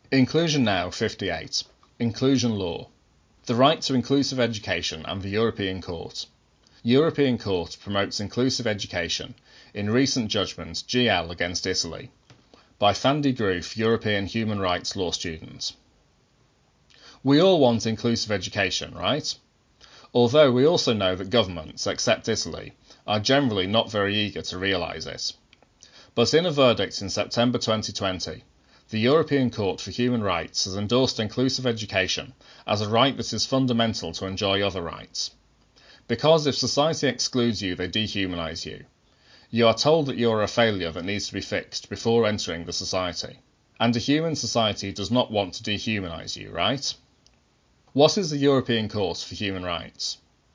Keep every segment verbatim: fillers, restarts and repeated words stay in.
Inclusion Now fifty-eight. Inclusion Law. The right to inclusive education and the European Court. European Court promotes inclusive education in recent judgment G L against Italy. By Fandy Groof, European human rights law student. We all want inclusive education, right? Although we also know that governments, except Italy, are generally not very eager to realise it. But in a verdict in September twenty twenty, the European Court for Human Rights has endorsed inclusive education as a right that is fundamental to enjoy other rights. Because if society excludes you, they dehumanise you. You are told that you are a failure that needs to be fixed before entering the society. And a human society does not want to dehumanise you, right? What is the European Court for Human Rights?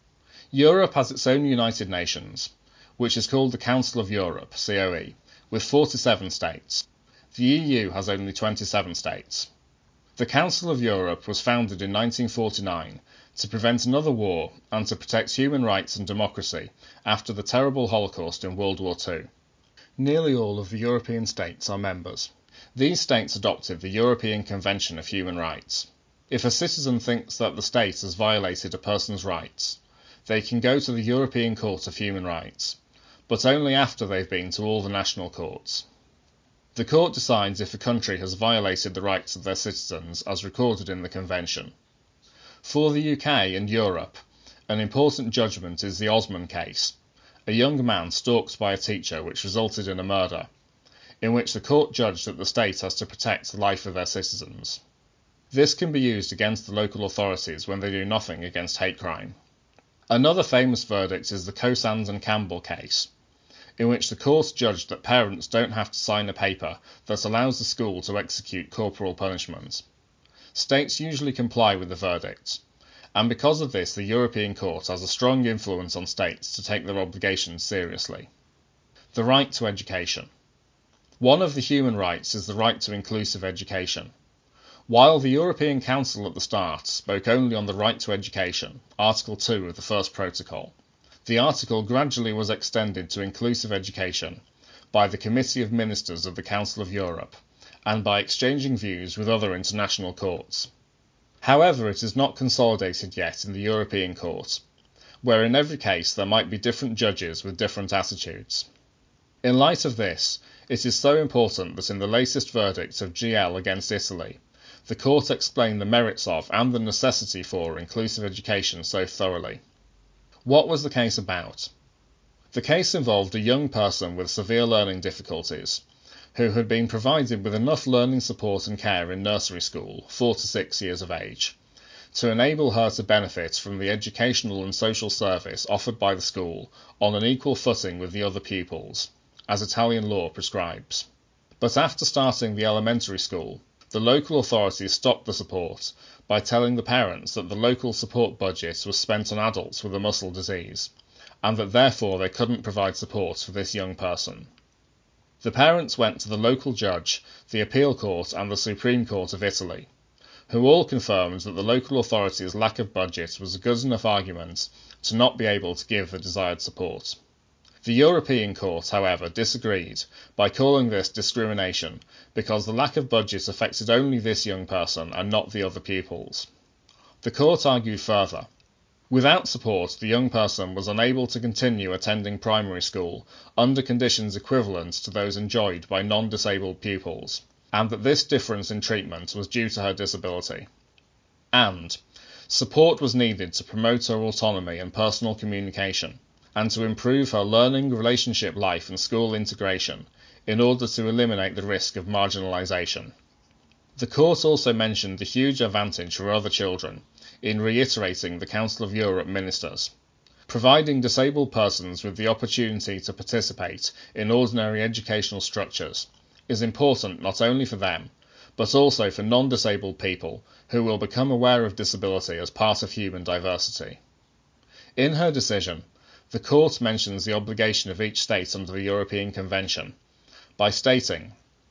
Europe has its own United Nations, which is called the Council of Europe, C O E, with forty-seven states. The E U has only twenty-seven states. The Council of Europe was founded in nineteen forty-nine to prevent another war and to protect human rights and democracy after the terrible Holocaust in World War Two. Nearly all of the European states are members. These states adopted the European Convention of Human Rights. If a citizen thinks that the state has violated a person's rights, they can go to the European Court of Human Rights, but only after they've been to all the national courts. The court decides if a country has violated the rights of their citizens as recorded in the Convention. For the U K and Europe, an important judgment is the Osman case, a young man stalked by a teacher which resulted in a murder, in which the court judged that the state has to protect the life of their citizens. This can be used against the local authorities when they do nothing against hate crime. Another famous verdict is the Cosans and Campbell case, in which the court judged that parents don't have to sign a paper that allows the school to execute corporal punishment. States usually comply with the verdict, and because of this the European Court has a strong influence on states to take their obligations seriously. The right to education. One of the human rights is the right to inclusive education. While the European Council at the start spoke only on the right to education, Article two of the first protocol, the article gradually was extended to inclusive education by the Committee of Ministers of the Council of Europe and by exchanging views with other international courts. However, it is not consolidated yet in the European Court, where in every case there might be different judges with different attitudes. In light of this, it is so important that in the latest verdict of G L against Italy, the court explained the merits of and the necessity for inclusive education so thoroughly. What was the case about? The case involved a young person with severe learning difficulties, who had been provided with enough learning support and care in nursery school, four to six years of age, to enable her to benefit from the educational and social service offered by the school on an equal footing with the other pupils, as Italian law prescribes. But after starting the elementary school, the local authorities stopped the support by telling the parents that the local support budget was spent on adults with a muscle disease, and that therefore they couldn't provide support for this young person. The parents went to the local judge, the Appeal Court and the Supreme Court of Italy, who all confirmed that the local authorities' lack of budget was a good enough argument to not be able to give the desired support. The European Court, however, disagreed by calling this discrimination because the lack of budget affected only this young person and not the other pupils. The court argued further. Without support, the young person was unable to continue attending primary school under conditions equivalent to those enjoyed by non-disabled pupils, and that this difference in treatment was due to her disability. And support was needed to promote her autonomy and personal communication, and to improve her learning, relationship life and school integration in order to eliminate the risk of marginalisation. The court also mentioned the huge advantage for other children in reiterating the Council of Europe ministers. Providing disabled persons with the opportunity to participate in ordinary educational structures is important not only for them, but also for non-disabled people who will become aware of disability as part of human diversity. In her decision, the court mentions the obligation of each state under the European Convention by stating,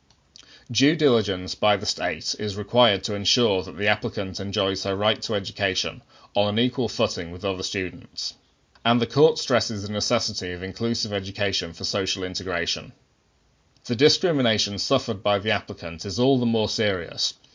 due diligence by the state is required to ensure that the applicant enjoys her right to education on an equal footing with other students, and the court stresses the necessity of inclusive education for social integration. The discrimination suffered by the applicant is all the more serious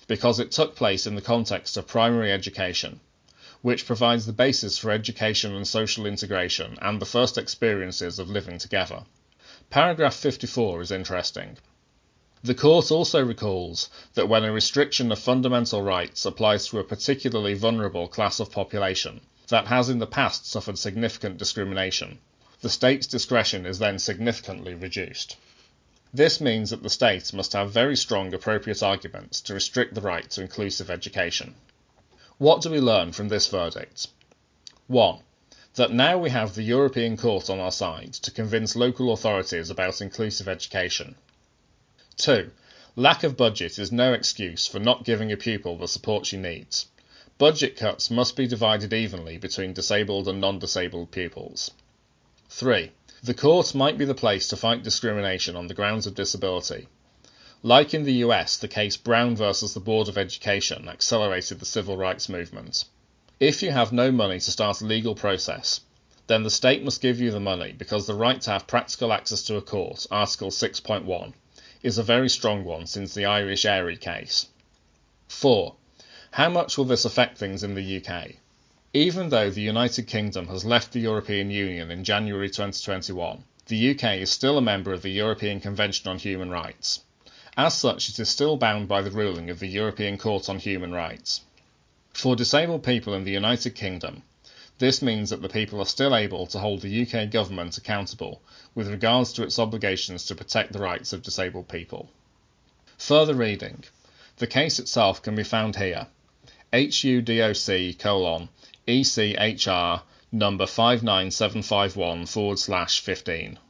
because it took place in the context of primary education, which provides the basis for education and social integration and the first experiences of living together. Paragraph fifty-four is interesting. The court also recalls that when a restriction of fundamental rights applies to a particularly vulnerable class of population that has in the past suffered significant discrimination, the state's discretion is then significantly reduced. This means that the state must have very strong appropriate arguments to restrict the right to inclusive education. What do we learn from this verdict? one. That now we have the European Court on our side to convince local authorities about inclusive education. two. Lack of budget is no excuse for not giving a pupil the support she needs. Budget cuts must be divided evenly between disabled and non-disabled pupils. three. The court might be the place to fight discrimination on the grounds of disability. Like in the U S, the case Brown versus the Board of Education accelerated the civil rights movement. If you have no money to start a legal process, then the state must give you the money because the right to have practical access to a court, Article six point one, is a very strong one since the Irish Airy case. four. How much will this affect things in the U K? Even though the United Kingdom has left the European Union in January twenty twenty-one, the U K is still a member of the European Convention on Human Rights. As such, it is still bound by the ruling of the European Court on Human Rights. For disabled people in the United Kingdom, this means that the people are still able to hold the U K government accountable with regards to its obligations to protect the rights of disabled people. Further reading. The case itself can be found here. H U D O C colon E C H R number five nine seven five one forward slash fifteen.